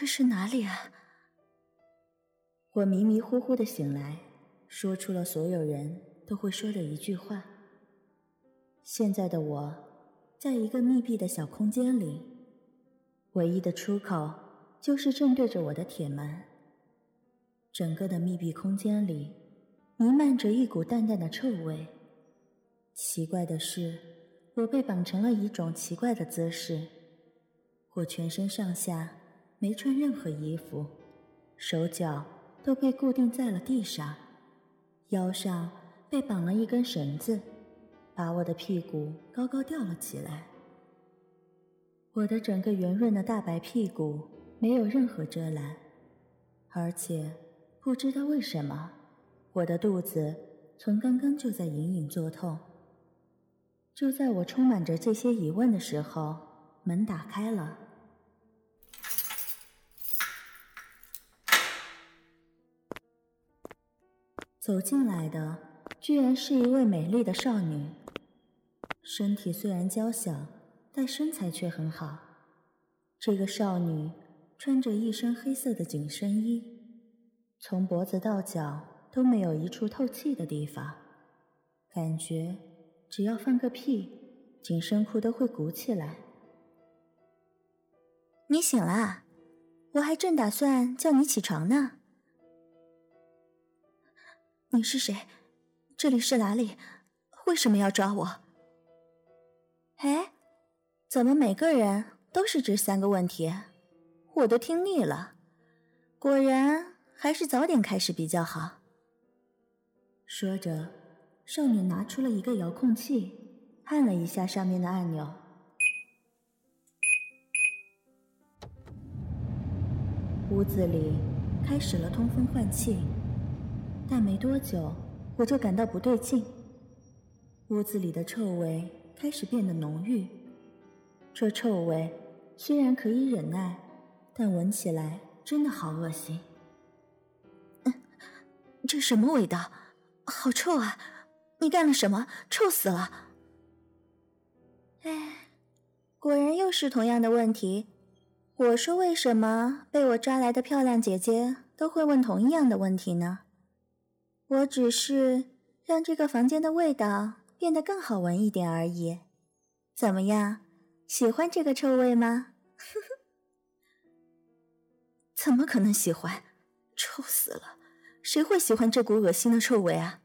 这是哪里啊？ 我迷迷糊糊地醒来，说出了所有人都会说的一句话。现在的我，在一个密闭的小空间里，唯一的出口就是正对着我的铁门。整个的密闭空间里，弥漫着一股淡淡的臭味。奇怪的是，我被绑成了一种奇怪的姿势。我全身上下没穿任何衣服，手脚都被固定在了地上，腰上被绑了一根绳子，把我的屁股高高吊了起来。我的整个圆润的大白屁股没有任何遮拦，而且不知道为什么，我的肚子从刚刚就在隐隐作痛。就在我充满着这些疑问的时候，门打开了。走进来的居然是一位美丽的少女，身体虽然娇小，但身材却很好。这个少女穿着一身黑色的紧身衣，从脖子到脚都没有一处透气的地方，感觉只要放个屁，紧身裤都会鼓起来。 你醒了啊？我还正打算叫你起床呢。你是谁？这里是哪里？为什么要抓我？哎，怎么每个人都是这3个问题？我都听腻了。果然还是早点开始比较好。 说着，少女拿出了一个遥控器，按了一下上面的按钮。屋子里开始了通风换气，但没多久我就感到不对劲。屋子里的臭味开始变得浓郁，这臭味虽然可以忍耐，但闻起来真的好恶心。 这什么味道？好臭啊！你干了什么？臭死了！哎，果然又是同样的问题。我说为什么被我抓来的漂亮姐姐都会问同样的问题呢？我只是让这个房间的味道变得更好闻一点而已。怎么样，喜欢这个臭味吗？怎么可能喜欢？臭死了！谁会喜欢这股恶心的臭味啊？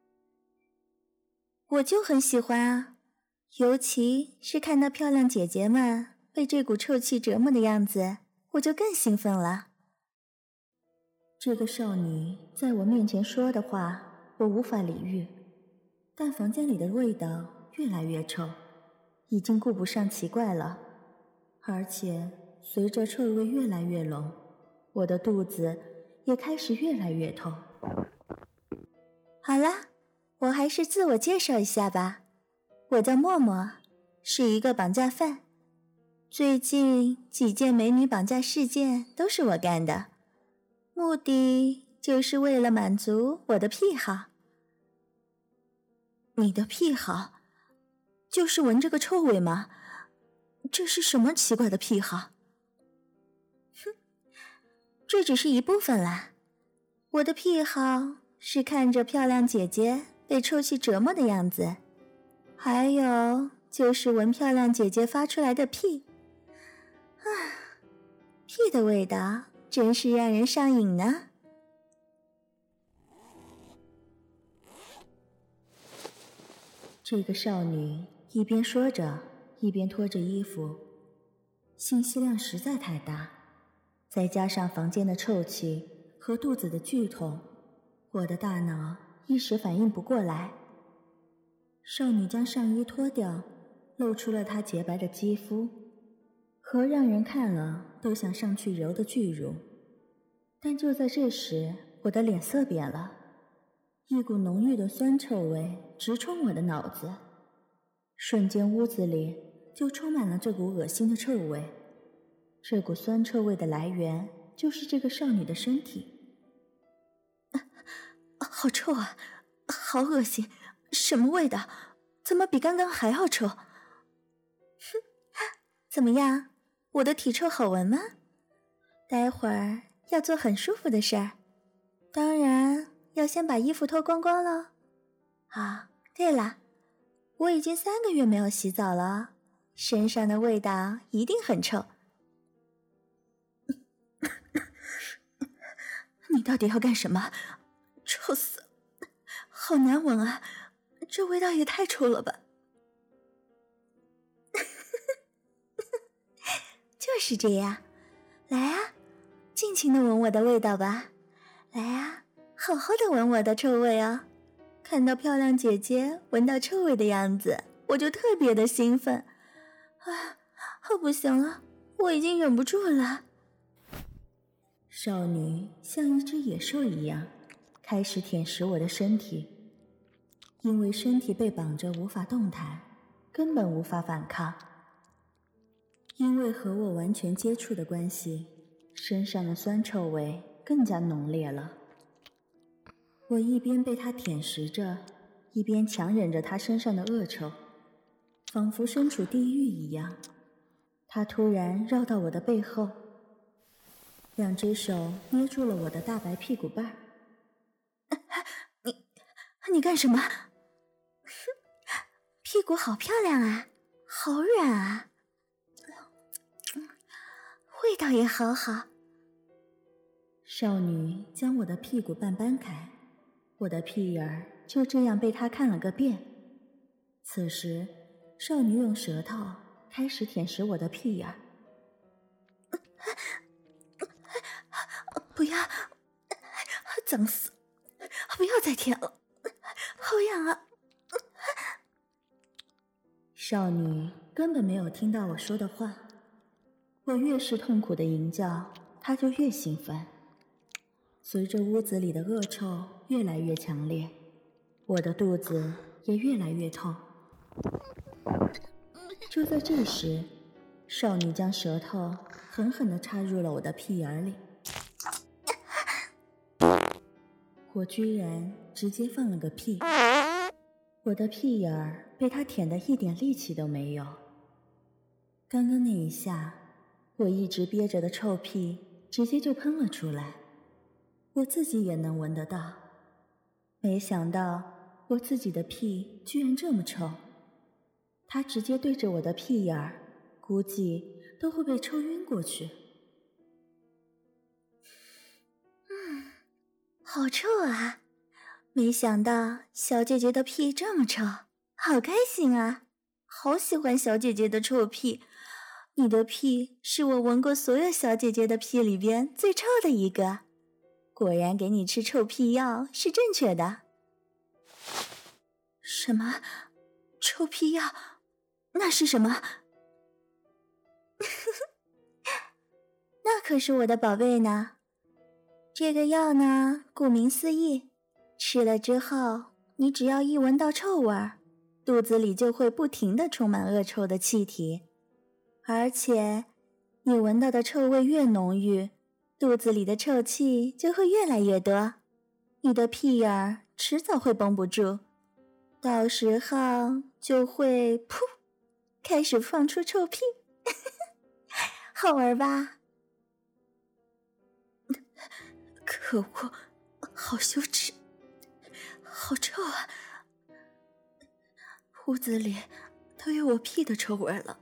我就很喜欢啊，尤其是看到漂亮姐姐们被这股臭气折磨的样子，我就更兴奋了。 这个少女在我面前说的话，我无法理喻，但房间里的味道越来越臭，已经顾不上奇怪了。而且随着臭味越来越浓，我的肚子也开始越来越痛。 好啦，我还是自我介绍一下吧。我叫默默，是一个绑架犯。最近几件美女绑架事件都是我干的，目的就是为了满足我的癖好。你的癖好？就是闻这个臭味吗？这是什么奇怪的癖好？哼，这只是一部分啦。我的癖好是看着漂亮姐姐被臭气折磨的样子，还有就是闻漂亮姐姐发出来的屁。屁的味道真是让人上瘾呢。 这个少女一边说着，一边脱着衣服，信息量实在太大，再加上房间的臭气和肚子的剧痛，我的大脑一时反应不过来。少女将上衣脱掉，露出了她洁白的肌肤和让人看了都想上去揉的巨乳。但就在这时，我的脸色变了，一股浓郁的酸臭味直冲我的脑子，瞬间屋子里就充满了这股恶心的臭味。这股酸臭味的来源就是这个少女的身体。 好臭啊，好恶心，什么味道？怎么比刚刚还要臭？哼，怎么样，我的体臭好闻吗？ 待会儿要做很舒服的事儿，当然要先把衣服脱光光了。啊，对了，我已经3个月没有洗澡了，身上的味道一定很臭。你到底要干什么？臭死，好难闻啊，这味道也太臭了吧。就是这样，来啊，尽情的闻我的味道吧。来啊，好好的闻我的臭味啊。看到漂亮姐姐闻到臭味的样子，我就特别的兴奋。啊，不行了，我已经忍不住了。 少女像一只野兽一样，开始舔食我的身体。因为身体被绑着无法动弹，根本无法反抗。因为和我完全接触的关系，身上的酸臭味更加浓烈了。我一边被他舔食着，一边强忍着他身上的恶臭，仿佛身处地狱一样。他突然绕到我的背后，2只手捏住了我的大白屁股瓣。 你干什么？屁股好漂亮啊，好软啊，味道也好好。 少女将我的屁股瓣掰开，我的屁眼儿就这样被她看了个遍。此时，少女用舌头开始舔食我的屁眼儿。 不要，脏死，不要再舔了，好痒啊。 少女根本没有听到我说的话，我越是痛苦的吟叫，她就越兴奋。随着屋子里的恶臭越来越强烈，我的肚子也越来越痛。就在这时，少女将舌头狠狠地插入了我的屁眼里，我居然直接放了个屁。我的屁眼儿被她舔得一点力气都没有。刚刚那一下，我一直憋着的臭屁直接就喷了出来，我自己也能闻得到。没想到我自己的屁居然这么臭，她直接对着我的屁眼儿，估计都会被抽晕过去。 好臭啊！没想到小姐姐的屁这么臭，好开心啊！好喜欢小姐姐的臭屁，你的屁是我闻过所有小姐姐的屁里边最臭的一个。果然给你吃臭屁药是正确的。什么？臭屁药？那是什么？那可是我的宝贝呢。这个药呢，顾名思义，吃了之后，你只要一闻到臭味儿，肚子里就会不停地充满恶臭的气体，而且你闻到的臭味越浓郁，肚子里的臭气就会越来越多，你的屁眼儿迟早会绷不住，到时候就会噗，开始放出臭屁，好玩吧？可恶，好羞耻，好臭啊！屋子里都有我屁的臭味了，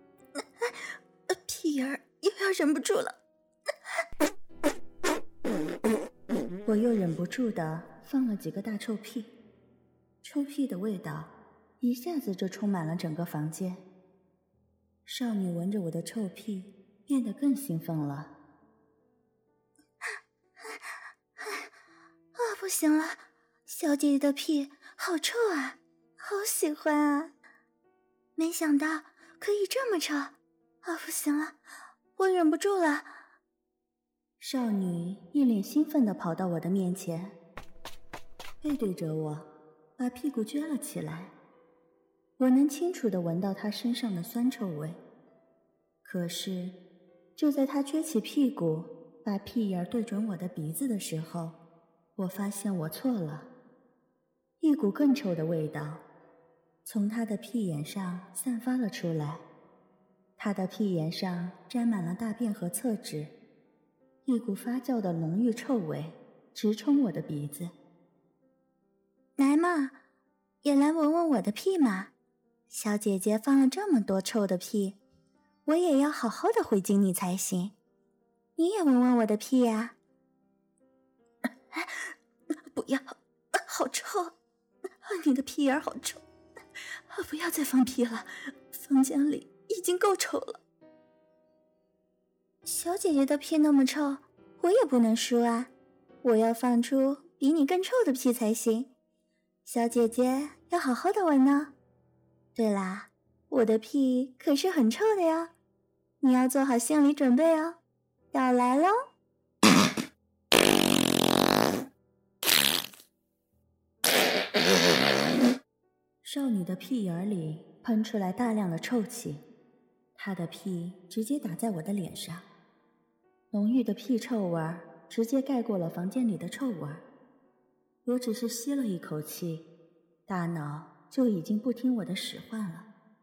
屁眼儿又要忍不住了。 我又忍不住地放了几个大臭屁，臭屁的味道一下子就充满了整个房间。少女闻着我的臭屁，变得更兴奋了。 不行了，小姐姐的屁好臭啊，好喜欢啊！没想到可以这么臭，不行了，我忍不住了。 少女一脸兴奋地跑到我的面前，背对着我，把屁股撅了起来。我能清楚地闻到她身上的酸臭味。可是，就在她撅起屁股，把屁眼对准我的鼻子的时候，我发现我错了。一股更臭的味道从她的屁眼上散发了出来。她的屁眼上沾满了大便和厕纸， 一股发酵的浓郁臭味直冲我的鼻子。 来嘛，也来闻闻我的屁嘛！小姐姐放了这么多臭的屁，我也要好好的回敬你才行。你也闻闻我的屁呀！不要，好臭！你的屁眼好臭！不要再放屁了，房间里已经够臭了。小姐姐的屁那么臭，我也不能输啊！我要放出比你更臭的屁才行。小姐姐要好好的闻呢。对啦，我的屁可是很臭的呀，你要做好心理准备哦，要来咯。 少女的屁眼里喷出来大量的臭气，她的屁直接打在我的脸上，浓郁的屁臭味直接盖过了房间里的臭味。我只是吸了一口气，大脑就已经不听我的使唤了。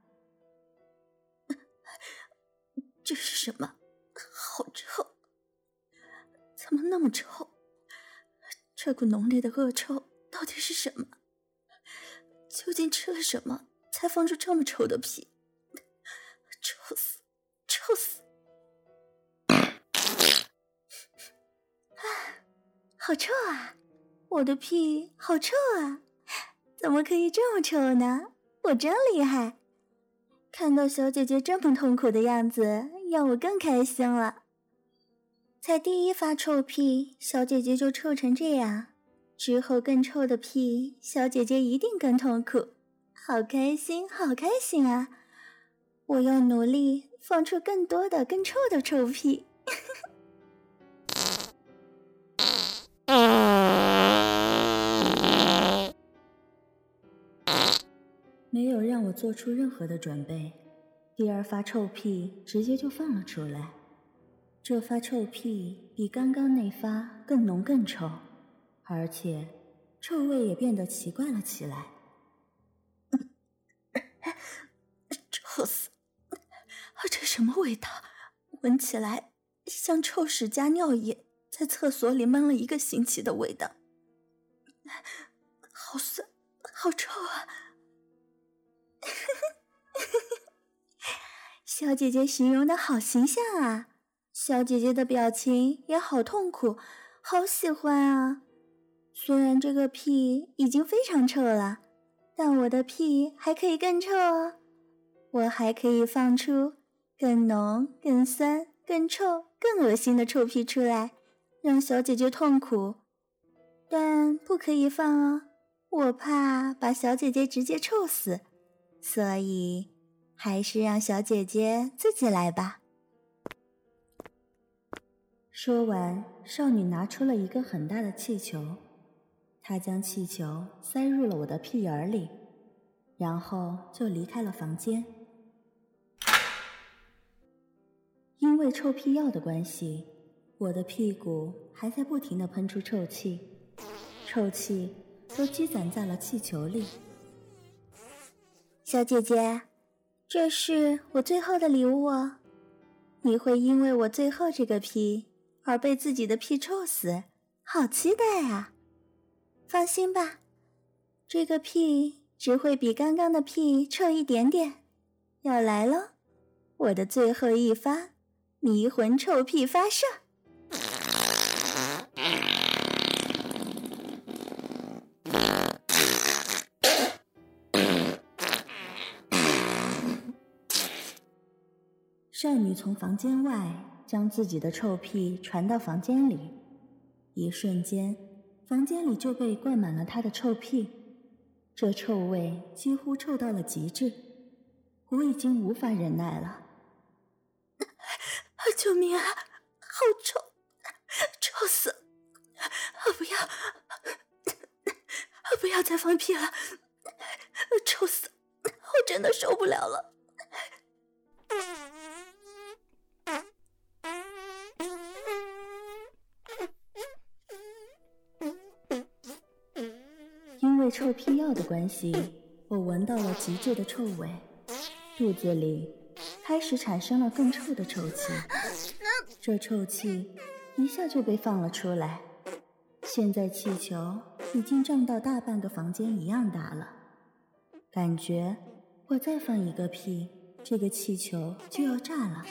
这是什么？好臭！怎么那么臭？这股浓烈的恶臭到底是什么？究竟吃了什么才放出这么臭的屁？臭死！臭死！好臭啊！我的屁好臭啊！怎么可以这么臭呢？我真厉害！看到小姐姐这么痛苦的样子，让我更开心了。才第一发臭屁，小姐姐就臭成这样，之后更臭的屁，小姐姐一定更痛苦。好开心，好开心啊！我要努力放出更多的更臭的臭屁。 没有让我做出任何的准备，第二发臭屁直接就放了出来。这发臭屁比刚刚那发更浓更臭，而且臭味也变得奇怪了起来。 臭死！这什么味道？闻起来像臭屎加尿液在厕所里闷了1个星期的味道。好酸，好臭啊！小姐姐形容的好形象啊，小姐姐的表情也好痛苦，好喜欢啊。虽然这个屁已经非常臭了，但我的屁还可以更臭哦。我还可以放出更浓、更酸、更臭、更恶心的臭屁出来，让小姐姐痛苦。但不可以放哦，我怕把小姐姐直接臭死，所以还是让小姐姐自己来吧。 说完，少女拿出了一个很大的气球，她将气球塞入了我的屁眼里，然后就离开了房间。因为臭屁药的关系，我的屁股还在不停地喷出臭气，臭气都积攒在了气球里。 小姐姐，这是我最后的礼物哦。你会因为我最后这个屁而被自己的屁臭死，好期待啊！放心吧，这个屁只会比刚刚的屁臭一点点。要来咯，我的最后一发迷魂臭屁发射！ 少女从房间外将自己的臭屁传到房间里，一瞬间，房间里就被灌满了她的臭屁，这臭味几乎臭到了极致，我已经无法忍耐了。 救命啊！好臭，臭死！不要，不要再放屁了，臭死！我真的受不了了。 因为臭屁药的关系，我闻到了极致的臭味，肚子里开始产生了更臭的臭气。这臭气一下就被放了出来。现在气球已经胀到大半个房间一样大了，感觉我再放一个屁，这个气球就要炸了。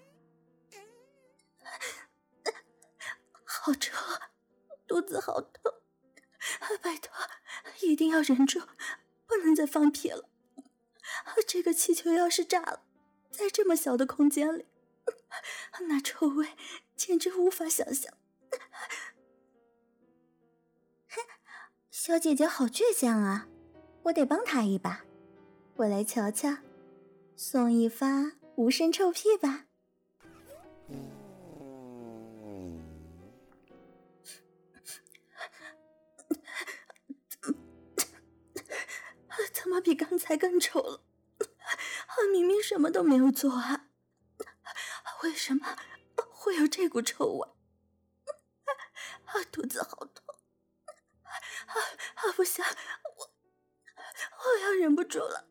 好臭，肚子好痛，拜托，一定要忍住，不能再放屁了。这个气球要是炸了，在这么小的空间里，那臭味简直无法想象。小姐姐好倔强啊，我得帮她一把。我来瞧瞧，送一发无声臭屁吧。怎么比刚才更臭了？明明什么都没有做啊，为什么会有这股臭味？肚子好痛，不行，我要忍不住了。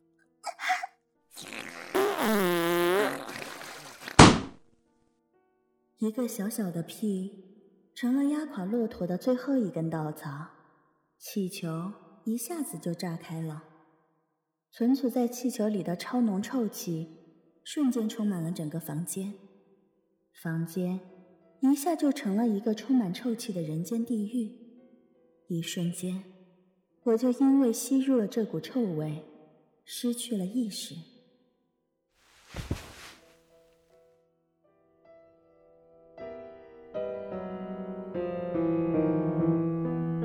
一个小小的屁成了压垮骆驼的最后一根稻草，气球一下子就炸开了。存储在气球里的超浓臭气瞬间充满了整个房间，房间一下就成了一个充满臭气的人间地狱。一瞬间，我就因为吸入了这股臭味，失去了意识。